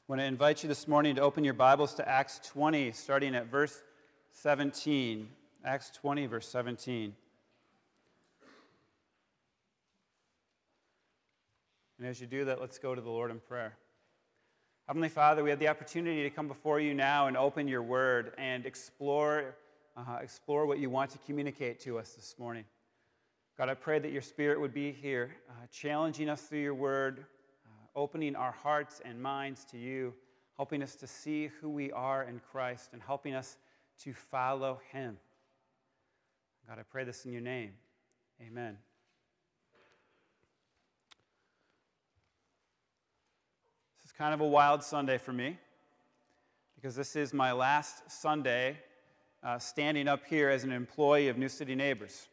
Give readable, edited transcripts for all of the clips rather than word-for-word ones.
I want to invite you this morning to open your Bibles to Acts 20, starting at verse 17. Acts 20, verse 17. And as you do that, let's go to the Lord in prayer. Heavenly Father, we have the opportunity to come before you now and open your word and explore what you want to communicate to us this morning. God, I pray that your Spirit would be here, challenging us through your word, opening our hearts and minds to you, helping us to see who we are in Christ, and helping us to follow him. God, I pray this in your name. Amen. This is kind of a wild Sunday for me, because this is my last Sunday standing up here as an employee of New City Neighbors.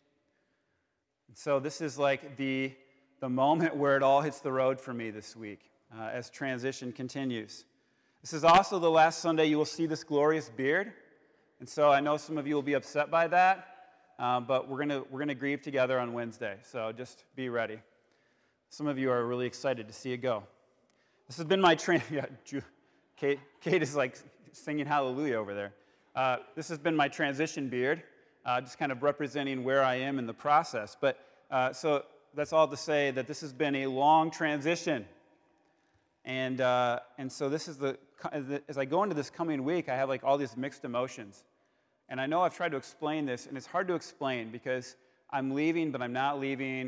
And so this is like the moment where it all hits the road for me this week as transition continues. This is also the last Sunday you will see this glorious beard, and so I know some of you will be upset by that, but we're gonna grieve together on Wednesday. So just be ready. Some of you are really excited to see it go. This has been my Kate is like singing hallelujah over there. This has been my transition beard, just kind of representing where I am in the process. But so that's all to say that this has been a long transition. And so this is as I go into this coming week, I have like all these mixed emotions. And I know I've tried to explain this, and it's hard to explain because I'm leaving, but I'm not leaving.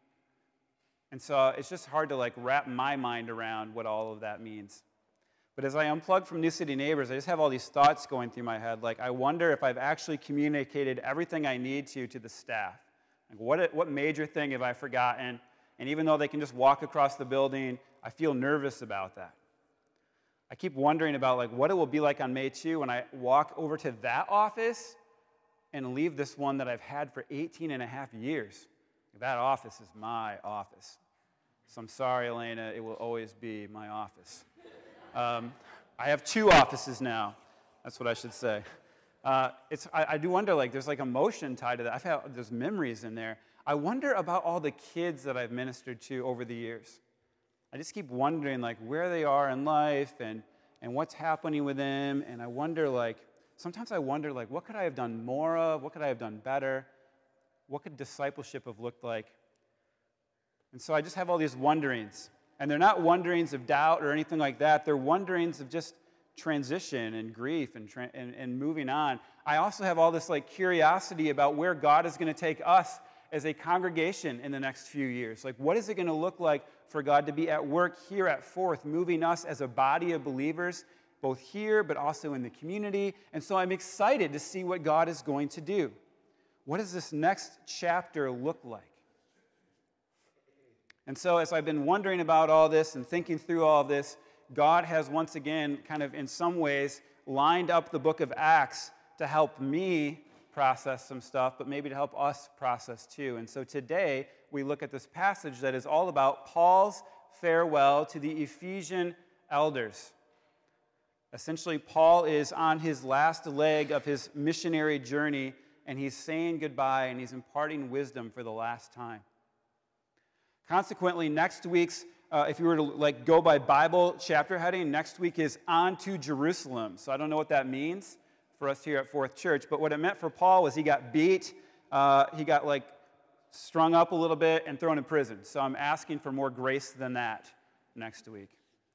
And so it's just hard to like wrap my mind around what all of that means. But as I unplug from New City Neighbors, I just have all these thoughts going through my head. Like, I wonder if I've actually communicated everything I need to the staff. Like, what major thing have I forgotten? And even though they can just walk across the building, I feel nervous about that. I keep wondering about like what it will be like on May 2 when I walk over to that office and leave this one that I've had for 18 and a half years. That office is my office. So I'm sorry, Elena, it will always be my office. I have two offices now. That's what I should say. I do wonder, like, there's like emotion tied to that. There's memories in there. I wonder about all the kids that I've ministered to over the years. I just keep wondering, like, where they are in life and what's happening with them. And I wonder, like, sometimes I wonder, like, what could I have done more of? What could I have done better? What could discipleship have looked like? And so I just have all these wonderings. And they're not wonderings of doubt or anything like that. They're wonderings of just transition and grief and moving on. I also have all this like curiosity about where God is going to take us as a congregation in the next few years. Like, what is it going to look like for God to be at work here at Fourth, moving us as a body of believers, both here but also in the community? And so I'm excited to see what God is going to do. What does this next chapter look like? And so as I've been wondering about all this and thinking through all of this, God has once again kind of in some ways lined up the book of Acts to help me process some stuff, but maybe to help us process too. And so today we look at this passage that is all about Paul's farewell to the Ephesian elders. Essentially, Paul is on his last leg of his missionary journey, and he's saying goodbye, and he's imparting wisdom for the last time. Consequently, next week's, if you were to like go by Bible chapter heading, next week is On to Jerusalem. So I don't know what that means for us here at Fourth Church, but what it meant for Paul was he got beat, he got like strung up a little bit and thrown in prison. So I'm asking for more grace than that next week.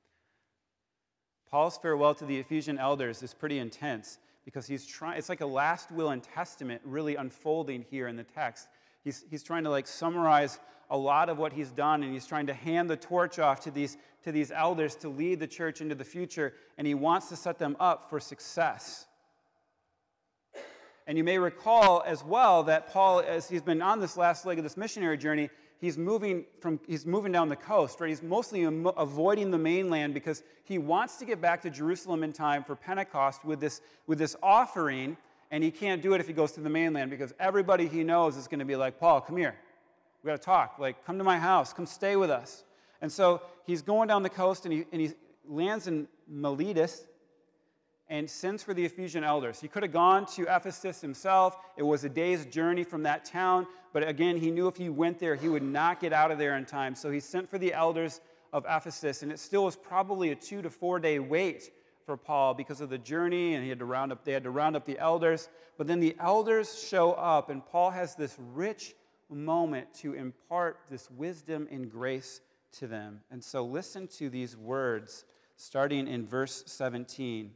Paul's farewell to the Ephesian elders is pretty intense because it's like a last will and testament really unfolding here in the text. He's trying to like summarize a lot of what he's done, and he's trying to hand the torch off to these elders to lead the church into the future, and he wants to set them up for success. And you may recall as well that Paul, as he's been on this last leg of this missionary journey, he's moving down the coast, right? He's mostly avoiding the mainland because he wants to get back to Jerusalem in time for Pentecost with this offering, and he can't do it if he goes to the mainland because everybody he knows is going to be like, Paul, come here. We got to talk. Like, come to my house. Come stay with us. And so he's going down the coast, and he lands in Miletus and sends for the Ephesian elders. He could have gone to Ephesus himself. It was a day's journey from that town. But again, he knew if he went there, he would not get out of there in time. So he sent for the elders of Ephesus, and it still was probably a 2 to 4 day wait for Paul because of the journey, and they had to round up the elders. But then the elders show up, and Paul has this rich moment to impart this wisdom and grace to them. And so listen to these words, starting in verse 17.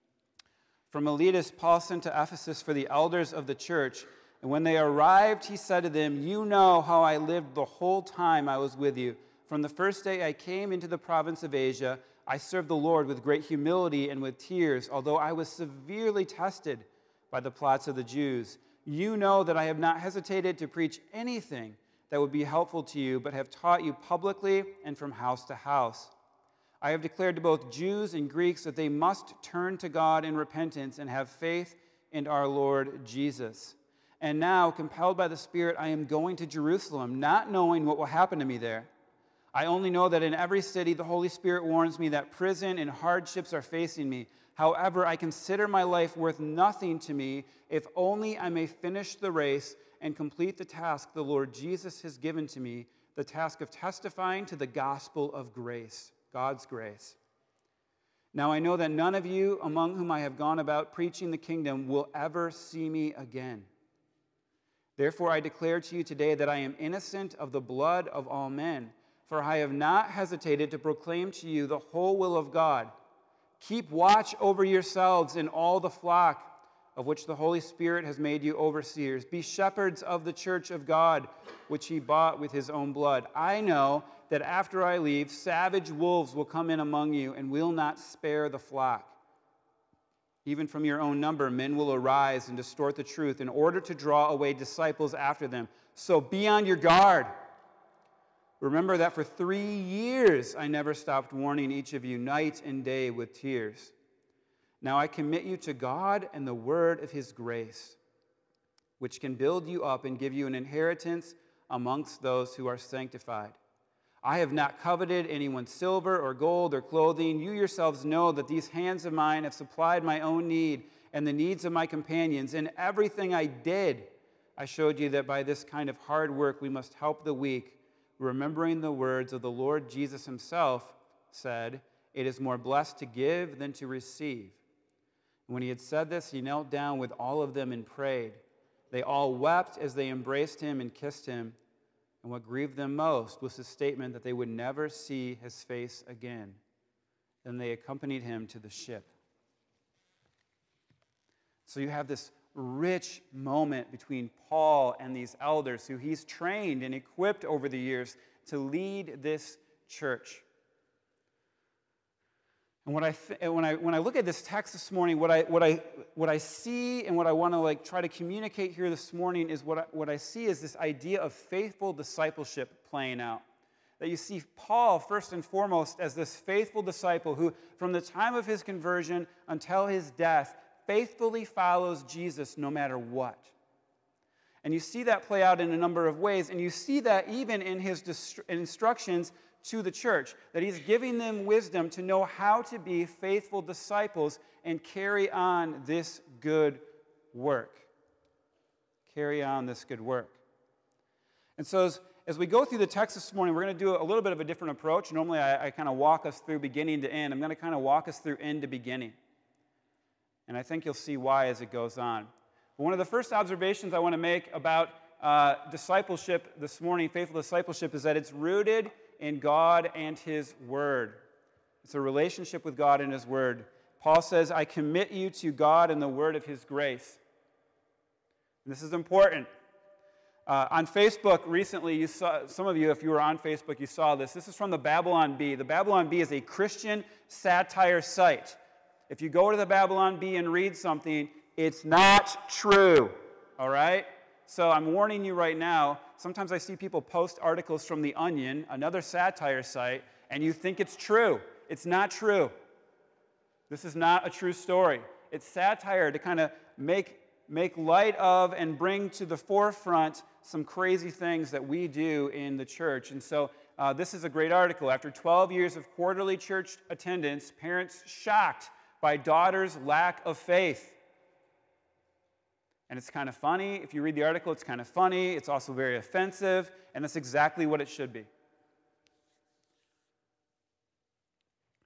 From Miletus, Paul sent to Ephesus for the elders of the church, and when they arrived, he said to them, "You know how I lived the whole time I was with you. From the first day I came into the province of Asia, I served the Lord with great humility and with tears, although I was severely tested by the plots of the Jews. You know that I have not hesitated to preach anything that would be helpful to you, but have taught you publicly and from house to house. I have declared to both Jews and Greeks that they must turn to God in repentance and have faith in our Lord Jesus. And now, compelled by the Spirit, I am going to Jerusalem, not knowing what will happen to me there. I only know that in every city the Holy Spirit warns me that prison and hardships are facing me. However, I consider my life worth nothing to me if only I may finish the race and complete the task the Lord Jesus has given to me, the task of testifying to the gospel of grace, God's grace. Now I know that none of you among whom I have gone about preaching the kingdom will ever see me again. Therefore I declare to you today that I am innocent of the blood of all men, for I have not hesitated to proclaim to you the whole will of God. Keep watch over yourselves and all the flock of which the Holy Spirit has made you overseers. Be shepherds of the church of God, which he bought with his own blood. I know that after I leave, savage wolves will come in among you and will not spare the flock. Even from your own number, men will arise and distort the truth in order to draw away disciples after them. So be on your guard. Remember that for 3 years I never stopped warning each of you night and day with tears. Now I commit you to God and the word of his grace, which can build you up and give you an inheritance amongst those who are sanctified. I have not coveted anyone's silver or gold or clothing. You yourselves know that these hands of mine have supplied my own need and the needs of my companions. In everything I did, I showed you that by this kind of hard work we must help the weak, remembering the words of the Lord Jesus himself said, "It is more blessed to give than to receive." And when he had said this, he knelt down with all of them and prayed. They all wept as they embraced him and kissed him. And what grieved them most was his statement that they would never see his face again. Then they accompanied him to the ship. So you have this rich moment between Paul and these elders who he's trained and equipped over the years to lead this church. And when I look at this text this morning, what I see and what I want to try to communicate here this morning is what I see is this idea of faithful discipleship playing out. That you see Paul first and foremost as this faithful disciple who, from the time of his conversion until his death, faithfully follows Jesus no matter what. And you see that play out in a number of ways, and you see that even in his instructions to the church, that he's giving them wisdom to know how to be faithful disciples and carry on this good work. Carry on this good work. And so as we go through the text this morning, we're going to do a little bit of a different approach. Normally I kind of walk us through beginning to end. I'm going to kind of walk us through end to beginning. And I think you'll see why as it goes on. But one of the first observations I want to make about discipleship this morning, faithful discipleship, is that it's rooted in God and his word. It's a relationship with God and his word. Paul says, I commit you to God and the word of his grace. And this is important. On Facebook recently, you saw, some of you, if you were on Facebook, you saw this. This is from the Babylon Bee. The Babylon Bee is a Christian satire site. If you go to the Babylon Bee and read something, it's not true, all right? So I'm warning you right now, sometimes I see people post articles from The Onion, another satire site, and you think it's true. It's not true. This is not a true story. It's satire to kind of make light of and bring to the forefront some crazy things that we do in the church. And so this is a great article. After 12 years of quarterly church attendance, parents shocked by daughter's lack of faith. And it's kind of funny. If you read the article, it's kind of funny. It's also very offensive, and that's exactly what it should be.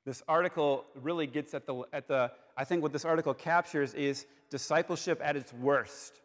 This article really gets at the I think what this article captures is discipleship at its worst.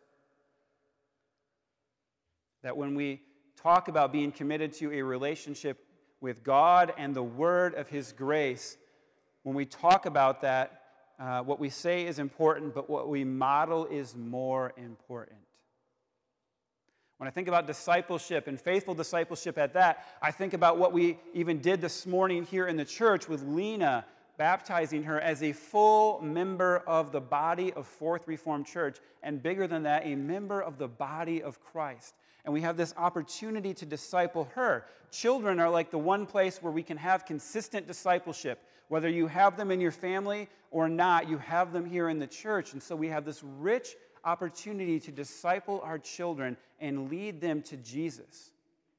That when we talk about being committed to a relationship with God and the word of His grace, when we talk about that, what we say is important, but what we model is more important. When I think about discipleship and faithful discipleship at that, I think about what we even did this morning here in the church with Lena, baptizing her as a full member of the body of Fourth Reformed Church, and bigger than that, a member of the body of Christ. And we have this opportunity to disciple her. Children are like the one place where we can have consistent discipleship. Whether you have them in your family or not, you have them here in the church. And so we have this rich opportunity to disciple our children and lead them to Jesus.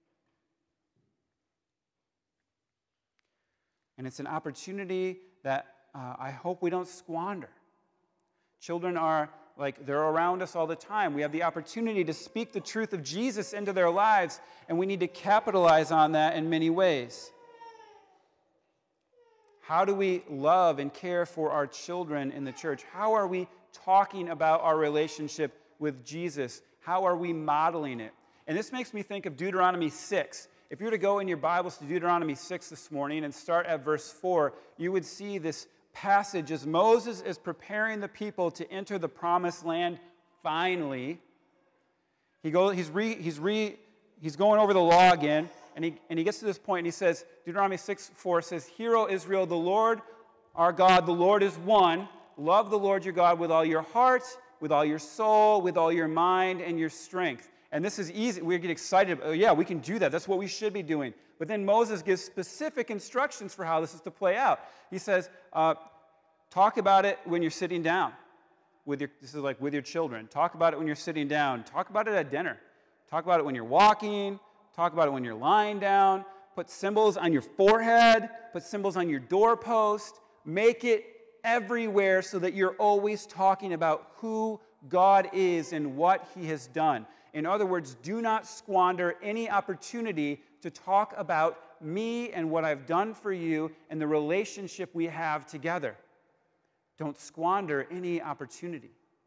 And it's an opportunity that I hope we don't squander. Children are they're around us all the time. We have the opportunity to speak the truth of Jesus into their lives, and we need to capitalize on that in many ways. How do we love and care for our children in the church? How are we talking about our relationship with Jesus? How are we modeling it? And this makes me think of Deuteronomy 6. If you were to go in your Bibles to Deuteronomy 6 this morning and start at verse 4, you would see this passage as Moses is preparing the people to enter the promised land finally. He's going over the law again, and he gets to this point, and he says, Deuteronomy 6:4 says, "Hear, O Israel, the Lord our God, the Lord is one. Love the Lord your God with all your heart, with all your soul, with all your mind, and your strength." And this is easy. We get excited. Oh, yeah, we can do that. That's what we should be doing. But then Moses gives specific instructions for how this is to play out. He says, talk about it when you're sitting down. This is like with your children. Talk about it when you're sitting down. Talk about it at dinner. Talk about it when you're walking. Talk about it when you're lying down. Put symbols on your forehead. Put symbols on your doorpost. Make it everywhere so that you're always talking about who God is and what He has done. In other words, do not squander any opportunity to talk about me and what I've done for you and the relationship we have together. Don't squander any opportunity.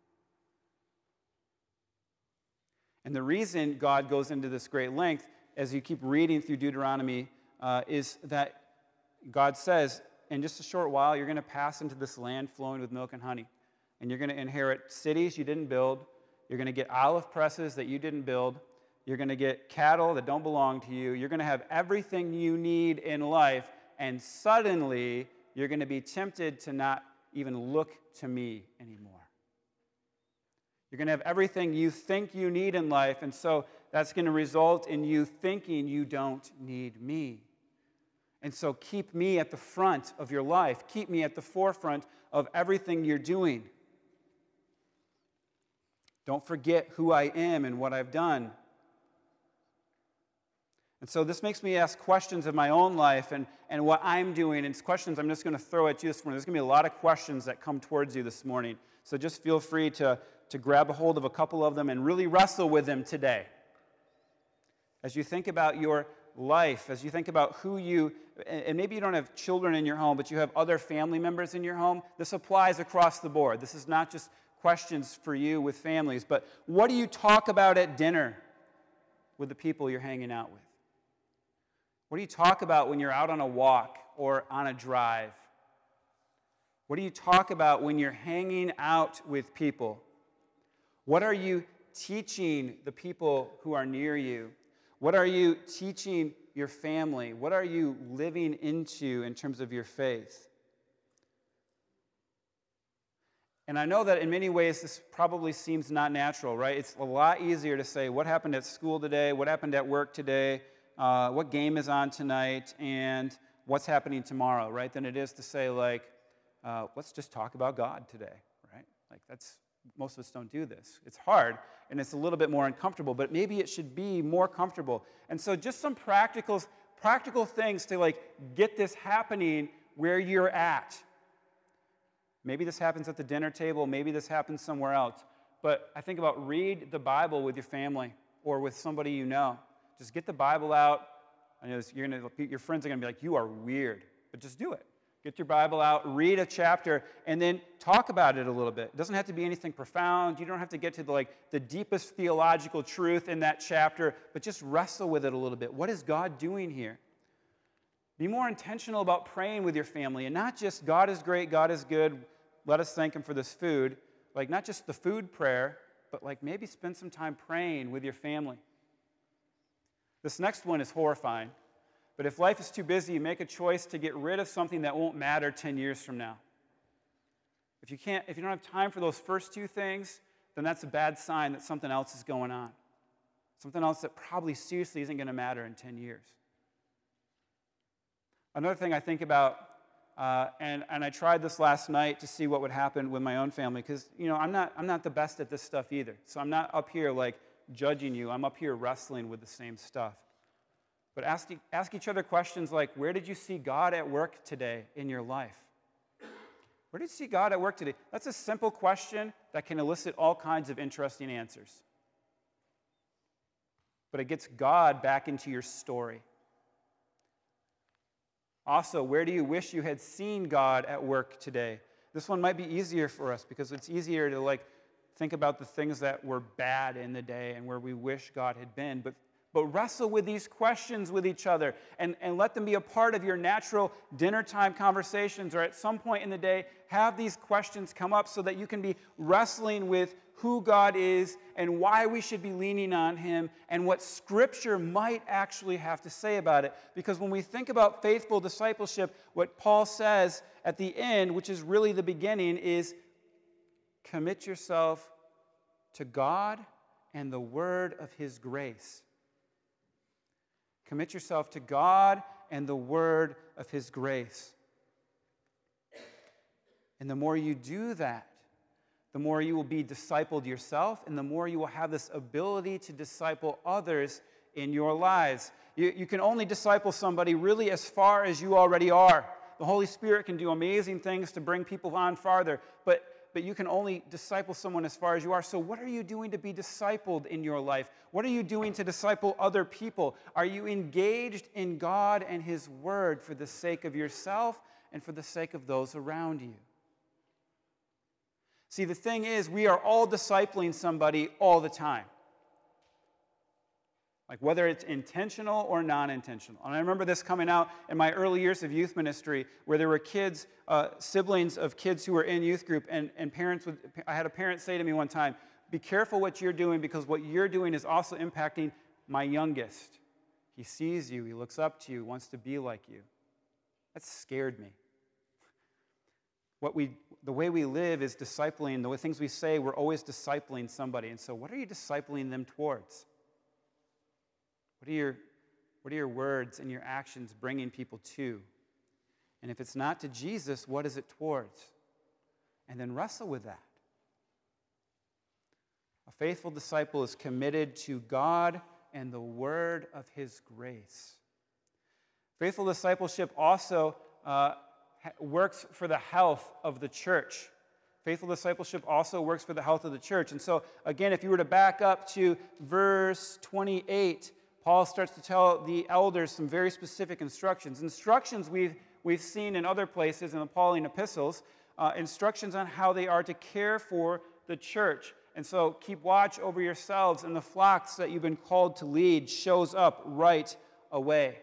And the reason God goes into this great length, as you keep reading through Deuteronomy, is that God says, in just a short while, you're going to pass into this land flowing with milk and honey. And you're going to inherit cities you didn't build. You're going to get olive presses that you didn't build. You're going to get cattle that don't belong to you. You're going to have everything you need in life. And suddenly, you're going to be tempted to not even look to me anymore. You're going to have everything you think you need in life. And so that's going to result in you thinking you don't need me. And so keep me at the front of your life. Keep me at the forefront of everything you're doing. Don't forget who I am and what I've done. And so this makes me ask questions of my own life and what I'm doing. And it's questions I'm just going to throw at you this morning. There's going to be a lot of questions that come towards you this morning. So just feel free to grab a hold of a couple of them and really wrestle with them today. As you think about your life, as you think about who you, and maybe you don't have children in your home, but you have other family members in your home, this applies across the board. This is not just questions for you with families, but what do you talk about at dinner with the people you're hanging out with? What do you talk about when you're out on a walk or on a drive? What do you talk about when you're hanging out with people? What are you teaching the people who are near you? What are you teaching your family? What are you living into in terms of your faith? And I know that in many ways this probably seems not natural, right? It's a lot easier to say, what happened at school today? What happened at work today? What game is on tonight? And what's happening tomorrow, right? Than it is to say, let's just talk about God today, right? Most of us don't do this. It's hard, and it's a little bit more uncomfortable, but maybe it should be more comfortable. And so just some practical things to get this happening where you're at. Maybe this happens at the dinner table. Maybe this happens somewhere else. But I think about read the Bible with your family or with somebody you know. Just get the Bible out. I know your friends are going to be like, you are weird. But just do it. Get your Bible out, read a chapter, and then talk about it a little bit. It doesn't have to be anything profound. You don't have to get to the deepest theological truth in that chapter, but just wrestle with it a little bit. What is God doing here? Be more intentional about praying with your family, and not just God is great, God is good, let us thank Him for this food. Like not just the food prayer, but like maybe spend some time praying with your family. This next one is horrifying. But if life is too busy, make a choice to get rid of something that won't matter 10 years from now. If you don't have time for those first two things, then that's a bad sign that something else is going on. Something else that probably seriously isn't going to matter in 10 years. Another thing I think about, and I tried this last night to see what would happen with my own family, because I'm not the best at this stuff either. So I'm not up here like judging you. I'm up here wrestling with the same stuff. But ask each other questions like, where did you see God at work today in your life? Where did you see God at work today? That's a simple question that can elicit all kinds of interesting answers. But it gets God back into your story. Also, where do you wish you had seen God at work today? This one might be easier for us because it's easier to think about the things that were bad in the day and where we wish God had been. But wrestle with these questions with each other and let them be a part of your natural dinner time conversations, or at some point in the day, have these questions come up so that you can be wrestling with who God is and why we should be leaning on Him and what Scripture might actually have to say about it. Because when we think about faithful discipleship, what Paul says at the end, which is really the beginning, is commit yourself to God and the word of His grace. Commit yourself to God and the word of His grace. And the more you do that, the more you will be discipled yourself, and the more you will have this ability to disciple others in your lives. You can only disciple somebody really as far as you already are. The Holy Spirit can do amazing things to bring people on farther, but you can only disciple someone as far as you are. So what are you doing to be discipled in your life? What are you doing to disciple other people? Are you engaged in God and His Word for the sake of yourself and for the sake of those around you? See, the thing is, we are all discipling somebody all the time. Like whether it's intentional or non-intentional. And I remember this coming out in my early years of youth ministry where there were kids, siblings of kids who were in youth group, and parents I had a parent say to me one time, be careful what you're doing because what you're doing is also impacting my youngest. He sees you, he looks up to you, wants to be like you. That scared me. The way we live is discipling. The things we say, we're always discipling somebody. And so what are you discipling them towards? What are your words and your actions bringing people to? And if it's not to Jesus, what is it towards? And then wrestle with that. A faithful disciple is committed to God and the word of His grace. Faithful discipleship also works for the health of the church. Faithful discipleship also works for the health of the church. And so, again, if you were to back up to verse 28, Paul starts to tell the elders some very specific instructions. Instructions we've seen in other places in the Pauline epistles, instructions on how they are to care for the church. And so keep watch over yourselves, and the flocks that you've been called to lead shows up right away.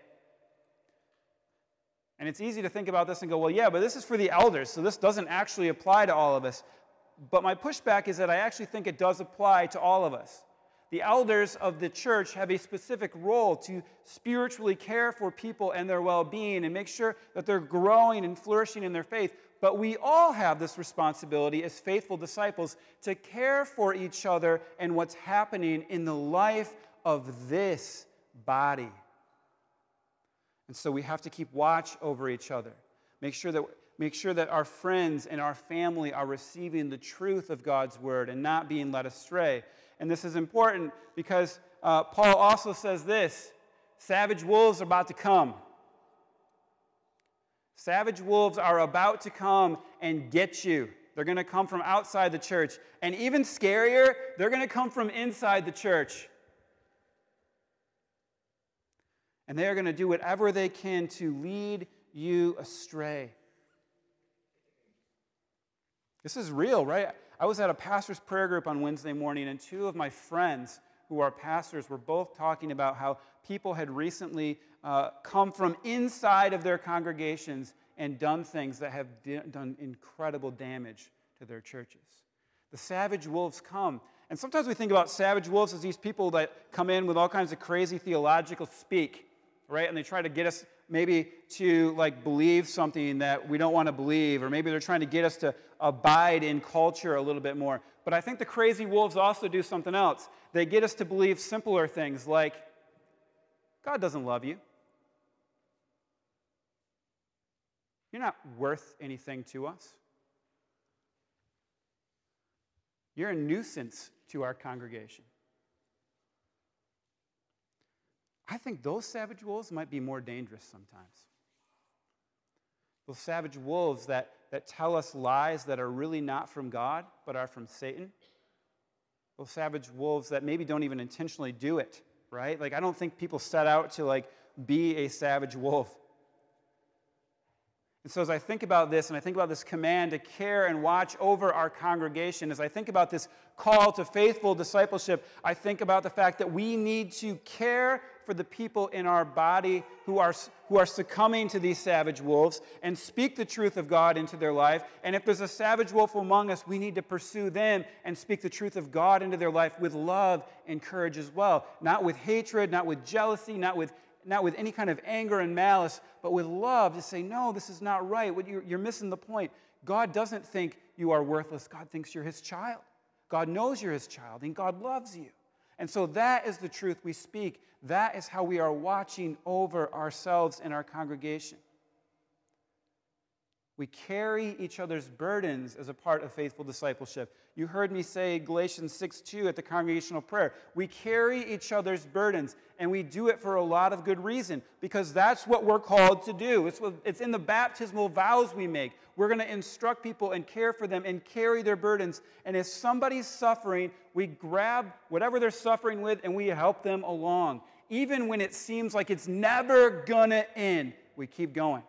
And it's easy to think about this and go, well, yeah, but this is for the elders, so this doesn't actually apply to all of us. But my pushback is that I actually think it does apply to all of us. The elders of the church have a specific role to spiritually care for people and their well-being and make sure that they're growing and flourishing in their faith. But we all have this responsibility as faithful disciples to care for each other and what's happening in the life of this body. And so we have to keep watch over each other. Make sure that our friends and our family are receiving the truth of God's word and not being led astray. And this is important because Paul also says this, savage wolves are about to come. Savage wolves are about to come and get you. They're going to come from outside the church. And even scarier, they're going to come from inside the church. And they are going to do whatever they can to lead you astray. This is real, right? I was at a pastor's prayer group on Wednesday morning, and two of my friends who are pastors were both talking about how people had recently come from inside of their congregations and done things that have done incredible damage to their churches. The savage wolves come. And sometimes we think about savage wolves as these people that come in with all kinds of crazy theological speak, right? And they try to get us maybe to believe something that we don't want to believe, or maybe they're trying to get us to abide in culture a little bit more. But I think the crazy wolves also do something else. They get us to believe simpler things like, God doesn't love you. You're not worth anything to us. You're a nuisance to our congregation. I think those savage wolves might be more dangerous sometimes. Those savage wolves that tell us lies that are really not from God, but are from Satan. Those savage wolves that maybe don't even intentionally do it, right? I don't think people set out to be a savage wolf. And so as I think about this, and I think about this command to care and watch over our congregation, as I think about this call to faithful discipleship, I think about the fact that we need to care for the people in our body who are succumbing to these savage wolves and speak the truth of God into their life. And if there's a savage wolf among us, we need to pursue them and speak the truth of God into their life with love and courage as well. Not with hatred, not with jealousy, not with any kind of anger and malice, but with love to say, no, this is not right. You're missing the point. God doesn't think you are worthless. God thinks you're his child. God knows you're his child, and God loves you. And so that is the truth we speak. That is how we are watching over ourselves and our congregation. We carry each other's burdens as a part of faithful discipleship. You heard me say Galatians 6:2 at the congregational prayer. We carry each other's burdens, and we do it for a lot of good reason, because that's what we're called to do. It's in the baptismal vows we make. We're going to instruct people and care for them and carry their burdens. And if somebody's suffering, we grab whatever they're suffering with and we help them along. Even when it seems like it's never going to end, we keep going.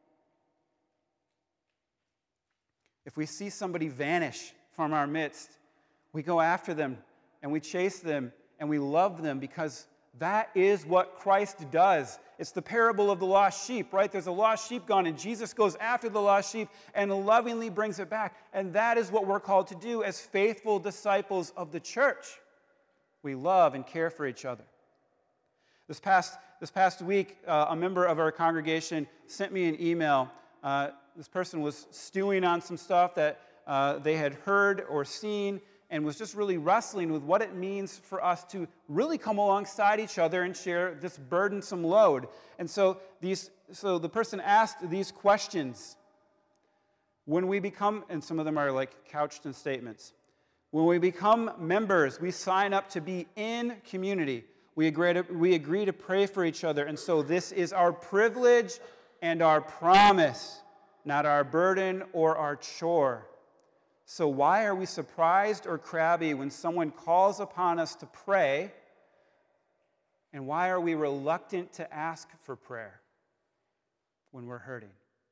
If we see somebody vanish from our midst, we go after them and we chase them and we love them, because that is what Christ does. It's the parable of the lost sheep, right? There's a lost sheep gone, and Jesus goes after the lost sheep and lovingly brings it back. And that is what we're called to do as faithful disciples of the church. We love and care for each other. This past week, a member of our congregation sent me an email. This person was stewing on some stuff that they had heard or seen, and was just really wrestling with what it means for us to really come alongside each other and share this burdensome load. And so the person asked these questions. When we become, and some of them are couched in statements. When we become members, we sign up to be in community. We agree to pray for each other. And so this is our privilege and our promise, not our burden or our chore. So why are we surprised or crabby when someone calls upon us to pray? And why are we reluctant to ask for prayer when we're hurting?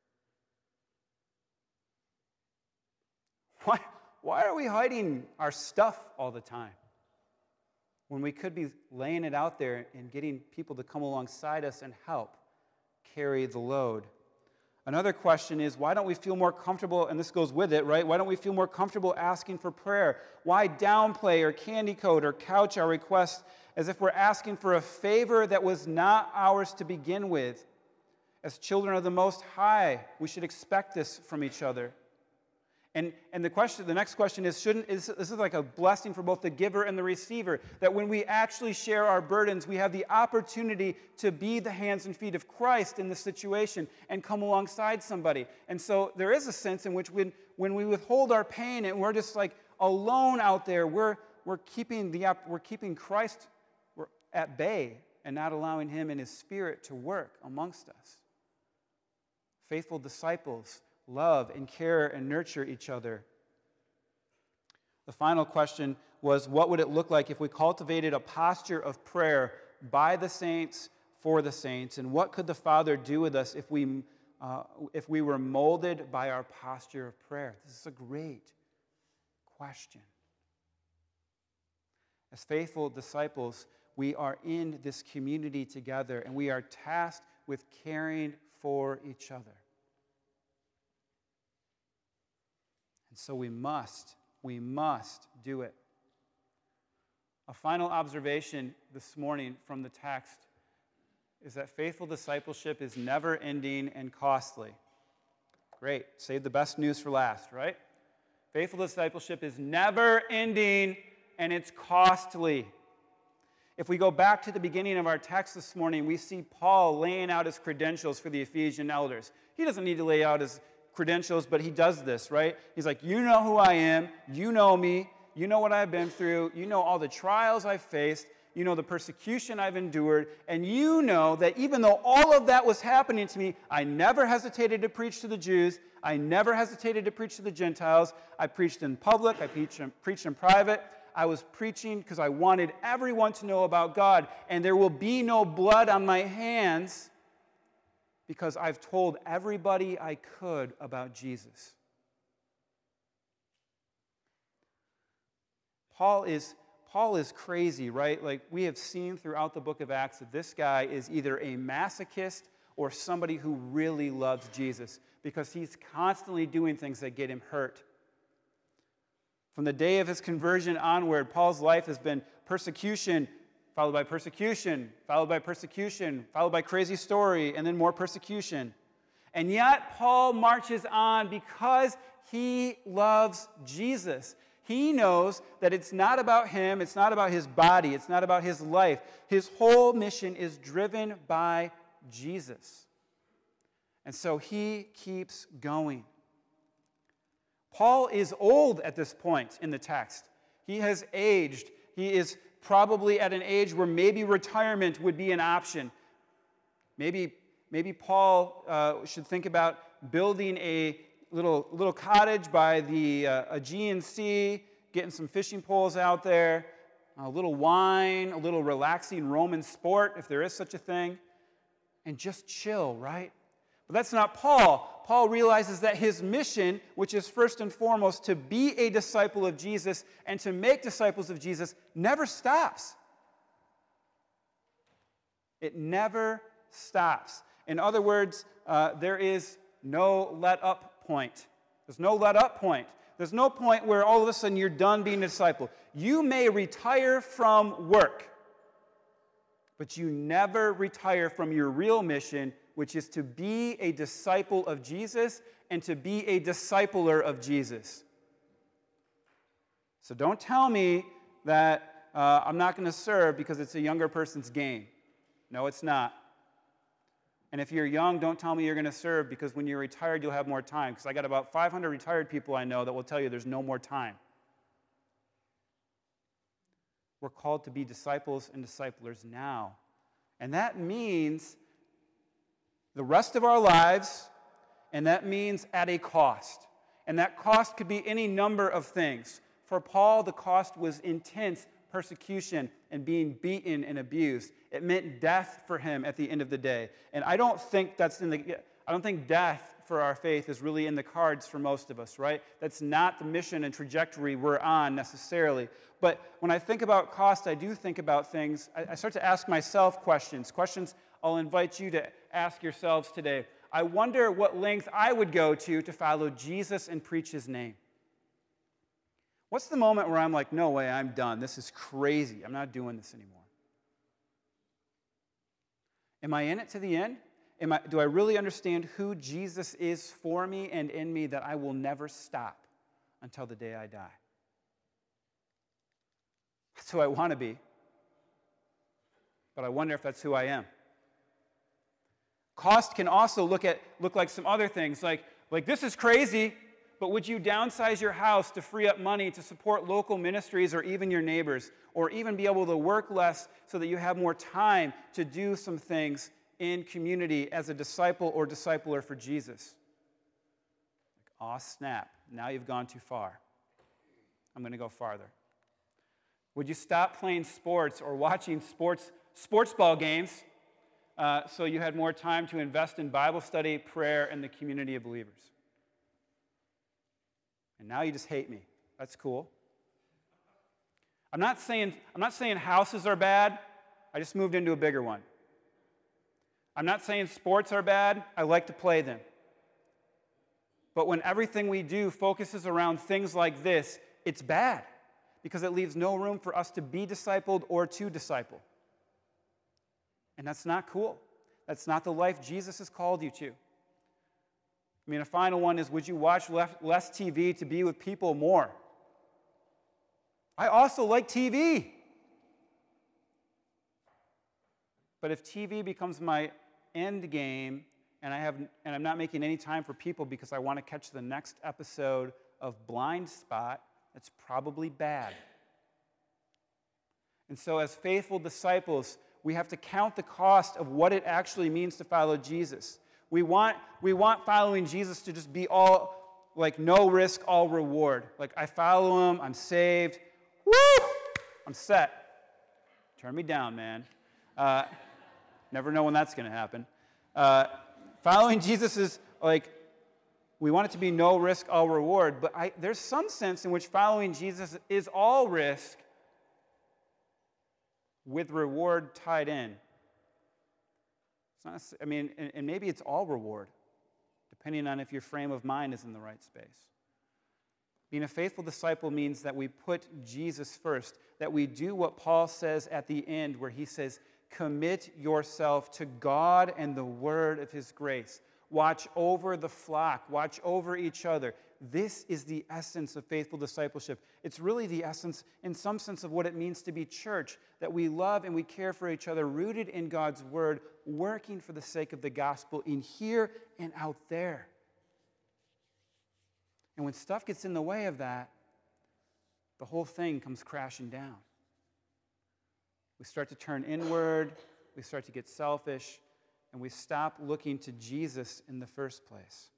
Why are we hiding our stuff all the time when we could be laying it out there and getting people to come alongside us and help carry the load? Another question is, why don't we feel more comfortable, and this goes with it, right? Why don't we feel more comfortable asking for prayer? Why downplay or candy coat or couch our request as if we're asking for a favor that was not ours to begin with? As children of the Most High, we should expect this from each other. And the next question is, this is like a blessing for both the giver and the receiver, that when we actually share our burdens, we have the opportunity to be the hands and feet of Christ in the situation and come alongside somebody. And so there is a sense in which when we withhold our pain and we're just alone out there, we're keeping Christ at bay and not allowing him and his Spirit to work amongst us. Faithful disciples love and care and nurture each other. The final question was, what would it look like if we cultivated a posture of prayer by the saints, for the saints? And what could the Father do with us if we if we were molded by our posture of prayer? This is a great question. As faithful disciples, we are in this community together, and we are tasked with caring for each other. And so we must do it. A final observation this morning from the text is that faithful discipleship is never-ending and costly. Great. Save the best news for last, right? Faithful discipleship is never-ending and it's costly. If we go back to the beginning of our text this morning, we see Paul laying out his credentials for the Ephesian elders. He doesn't need to lay out his credentials, but he does this, right? He's like, you know who I am, you know me, you know what I've been through, you know all the trials I've faced, you know the persecution I've endured, and you know that even though all of that was happening to me, I never hesitated to preach to the Jews, I never hesitated to preach to the Gentiles, I preached in public, I preached in private, I was preaching because I wanted everyone to know about God, and there will be no blood on my hands because I've told everybody I could about Jesus. Paul is crazy, right? Like we have seen throughout the book of Acts that this guy is either a masochist or somebody who really loves Jesus because he's constantly doing things that get him hurt. From the day of his conversion onward, Paul's life has been persecution, followed by persecution, followed by persecution, followed by crazy story, and then more persecution. And yet, Paul marches on because he loves Jesus. He knows that it's not about him, it's not about his body, it's not about his life. His whole mission is driven by Jesus. And so he keeps going. Paul is old at this point in the text. He has aged. He is probably at an age where maybe retirement would be an option. Maybe Paul should think about building a little cottage by the Aegean Sea, getting some fishing poles out there, a little wine, a little relaxing Roman sport, if there is such a thing, and just chill, right? But that's not Paul. Paul realizes that his mission, which is first and foremost to be a disciple of Jesus and to make disciples of Jesus, never stops. It never stops. In other words, there is no let-up point. There's no let-up point. There's no point where all of a sudden you're done being a disciple. You may retire from work, but you never retire from your real mission, which is to be a disciple of Jesus and to be a discipler of Jesus. So don't tell me that I'm not going to serve because it's a younger person's game. No, it's not. And if you're young, don't tell me you're going to serve because when you're retired, you'll have more time. Because I got about 500 retired people I know that will tell you there's no more time. We're called to be disciples and disciplers now. And that means the rest of our lives, and that means at a cost. And that cost could be any number of things. For Paul, the cost was intense persecution and being beaten and abused. It meant death for him at the end of the day. And I don't think death for our faith is really in the cards for most of us, right? That's not the mission and trajectory we're on necessarily. But when I think about cost, I do think about things. I start to ask myself questions I'll invite you to ask yourselves today. I wonder what length I would go to follow Jesus and preach his name. What's the moment where I'm like, no way, I'm done. This is crazy. I'm not doing this anymore. Am I in it to the end? Do I really understand who Jesus is for me and in me that I will never stop until the day I die? That's who I want to be. But I wonder if that's who I am. Cost can also look like some other things, like this is crazy, but would you downsize your house to free up money to support local ministries or even your neighbors, or even be able to work less so that you have more time to do some things in community as a disciple or discipler for Jesus? Aw, snap, now you've gone too far. I'm going to go farther. Would you stop playing sports or watching sports ball games so you had more time to invest in Bible study, prayer, and the community of believers. And now you just hate me. That's cool. I'm not saying houses are bad. I just moved into a bigger one. I'm not saying sports are bad. I like to play them. But when everything we do focuses around things like this, it's bad because it leaves no room for us to be discipled or to disciple. And that's not cool. That's not the life Jesus has called you to. I mean, a final one is, would you watch less TV to be with people more? I also like TV. But if TV becomes my end game and I'm not making any time for people because I want to catch the next episode of Blind Spot, that's probably bad. And so as faithful disciples, we have to count the cost of what it actually means to follow Jesus. We want following Jesus to just be all, like, no risk, all reward. Like, I follow him, I'm saved, woo! I'm set. Turn me down, man. Never know when that's going to happen. Following Jesus is like, we want it to be no risk, all reward, but there's some sense in which following Jesus is all risk with reward tied in. It's not, and maybe it's all reward, depending on if your frame of mind is in the right space. Being a faithful disciple means that we put Jesus first, that we do what Paul says at the end, where he says, commit yourself to God and the word of his grace. Watch over the flock. Watch over each other. This is the essence of faithful discipleship. It's really the essence, in some sense, of what it means to be church, that we love and we care for each other, rooted in God's word, working for the sake of the gospel in here and out there. And when stuff gets in the way of that, the whole thing comes crashing down. We start to turn inward, we start to get selfish, and we stop looking to Jesus in the first place.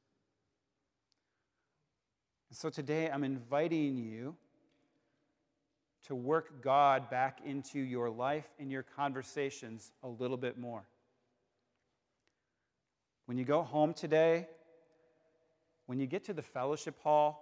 And so today I'm inviting you to work God back into your life and your conversations a little bit more. When you go home today, when you get to the fellowship hall,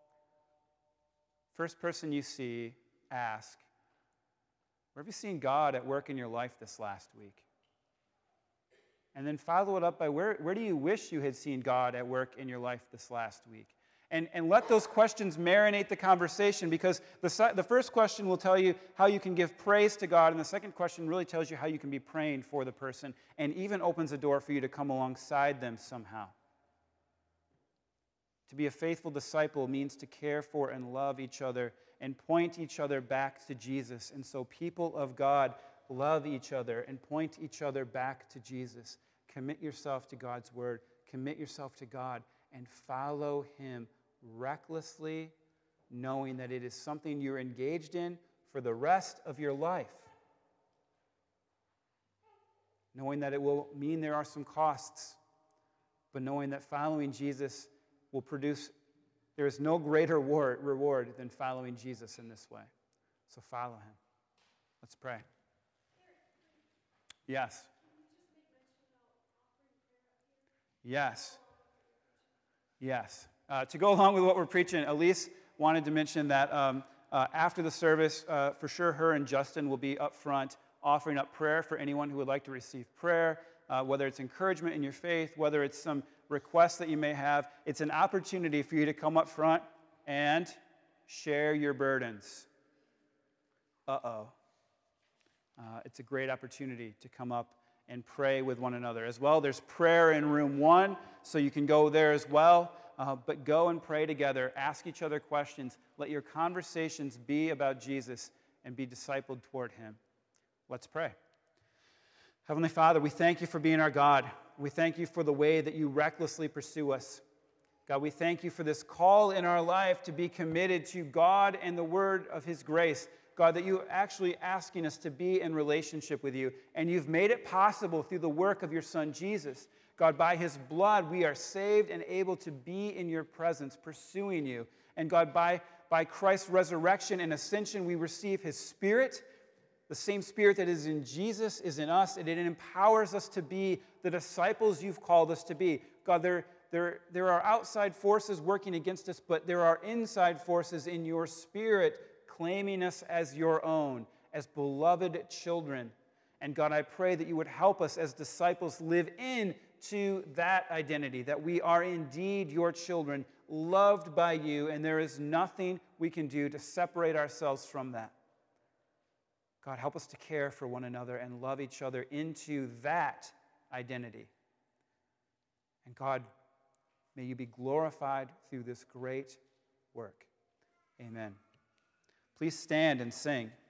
first person you see, ask, where have you seen God at work in your life this last week? And then follow it up by where do you wish you had seen God at work in your life this last week? And let those questions marinate the conversation, because the first question will tell you how you can give praise to God, and the second question really tells you how you can be praying for the person and even opens a door for you to come alongside them somehow. To be a faithful disciple means to care for and love each other and point each other back to Jesus. And so people of God, love each other and point each other back to Jesus. Commit yourself to God's word. Commit yourself to God and follow him recklessly, knowing that it is something you're engaged in for the rest of your life. Knowing that it will mean there are some costs, but knowing that following Jesus will produce, there is no greater reward than following Jesus in this way. So follow him. Let's pray. Yes. Yes. Yes. To go along with what we're preaching, Elise wanted to mention that after the service, for sure her and Justin will be up front offering up prayer for anyone who would like to receive prayer, whether it's encouragement in your faith, whether it's some requests that you may have. It's an opportunity for you to come up front and share your burdens. It's a great opportunity to come up and pray with one another. As well, there's prayer in room 1, so you can go there as well. But go and pray together. Ask each other questions. Let your conversations be about Jesus and be discipled toward him. Let's pray. Heavenly Father, we thank you for being our God. We thank you for the way that you recklessly pursue us. God, we thank you for this call in our life to be committed to God and the word of his grace. God, that you're actually asking us to be in relationship with you, and you've made it possible through the work of your Son, Jesus. God, by his blood, we are saved and able to be in your presence, pursuing you. And God, by Christ's resurrection and ascension, we receive his Spirit, The same Spirit that is in Jesus is in us, and it empowers us to be the disciples you've called us to be. God, there are outside forces working against us, but there are inside forces in your Spirit claiming us as your own, as beloved children. And God, I pray that you would help us as disciples live into that identity, that we are indeed your children, loved by you, and there is nothing we can do to separate ourselves from that. God, help us to care for one another and love each other into that identity. And God, may you be glorified through this great work. Amen. Please stand and sing.